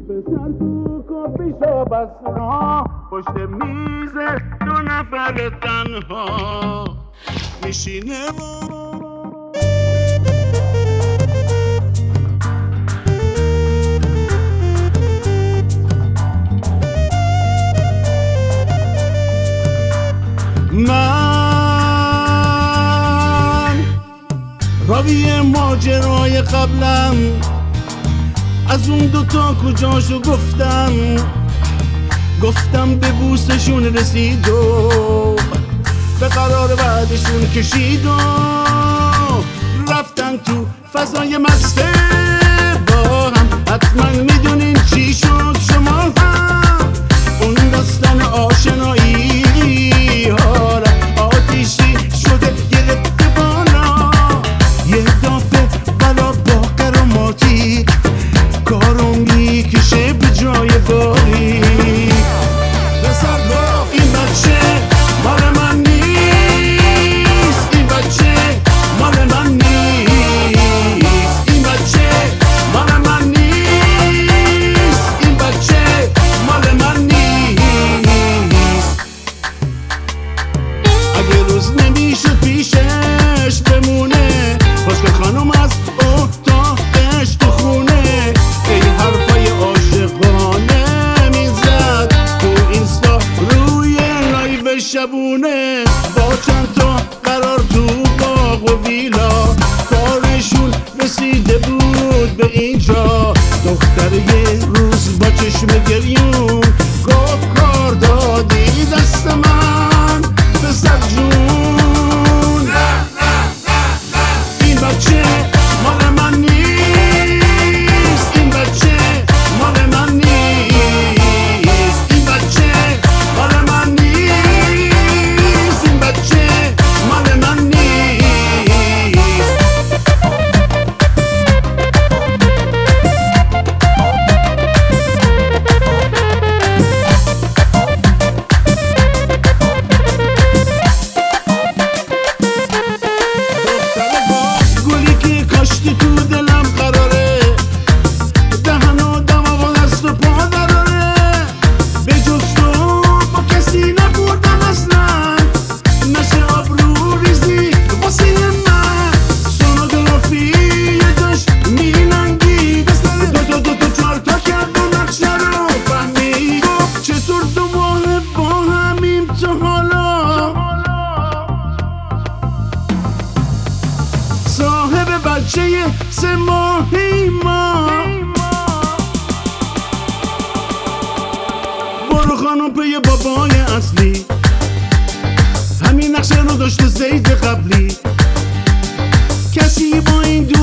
پسر تو کافی شاپ است پشت میز دو نفر تنها میشینه من راوی ماجرای قبلم، از اون دوتا کجاشو گفتم به بوسشون رسید و به قرار بعدشون کشید و رفتن تو فضای مسته با هم. حتما میدونین چی شد شما هم، اون داستان آشنایی ها را آتیشی شده گرفته بالا، یه دافه بلا با قراماتی کارو میکشه به جای باری. این بچه مال من نیست، این بچه مال من نیست، این بچه مال من نیست، این بچه مال من نیست. اگه روز نمیشه پیشش بمونه، خوشگل خانم از اتاقش تو خونه ای حرفای عاشقانه میزد تو اینستا روی لایو شبونه، با چند تا قرار تو باغ و ویلا کارشون رسیده بود به اینجا. دختر یه روز با چشم گریون گفت کار دادی دست من پسر جون. این بچه مال من نیست، این بچه مال من نیست، این بچه مال من نیست، این بچه مال من نیست. گلی که کاشتی تو دلم قراره، دهن و دماغ و دست و پا دراره، به جز تو با کسی نبودم اصلا، نشه آبرو ریزی واسه من. سونوگرافی یه جاش میلنگی دست دو چهار تا کرد و نقشه رو فهمید چطور دو ماه با همیم تا حالا. صاحب بچه 3 ماهی ما، برو خانم پی بابای اصلی، همین نقشه رو داشته زید قبلی. کسی با این